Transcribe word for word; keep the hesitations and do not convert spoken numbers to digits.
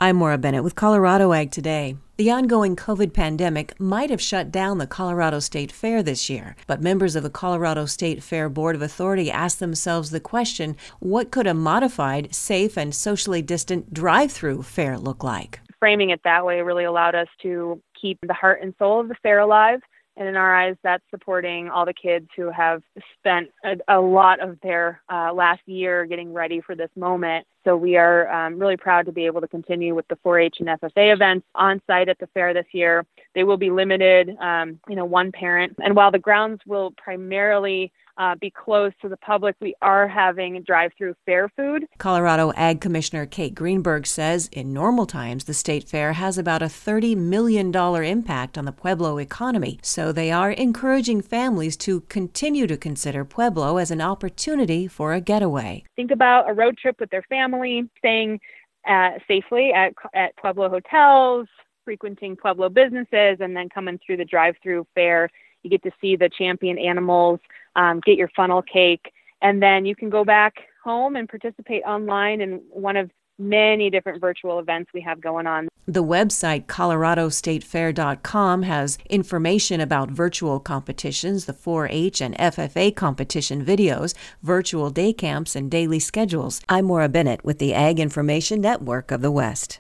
I'm Maura Bennett with Colorado Ag Today. The ongoing COVID pandemic might have shut down the Colorado State Fair this year, but members of the Colorado State Fair Board of Authority asked themselves the question, what could a modified, safe, and socially distant drive-through fair look like? Framing it that way really allowed us to keep the heart and soul of the fair alive. And in our eyes, that's supporting all the kids who have spent a, a lot of their uh, last year getting ready for this moment. So we are um, really proud to be able to continue with the four H and F F A events on site at the fair this year. They will be limited, um, you know, one parent. And while the grounds will primarily Uh, be closed to the public, we are having drive-through fair food. Colorado Ag Commissioner Kate Greenberg says in normal times, the state fair has about a thirty million dollars impact on the Pueblo economy. So they are encouraging families to continue to consider Pueblo as an opportunity for a getaway. Think about a road trip with their family, staying uh, safely at, at Pueblo hotels, frequenting Pueblo businesses, and then coming through the drive-through fair. You get to see the champion animals, um, get your funnel cake, and then you can go back home and participate online in one of many different virtual events we have going on. The website colorado state fair dot com has information about virtual competitions, the four H and F F A competition videos, virtual day camps, and daily schedules. I'm Maura Bennett with the Ag Information Network of the West.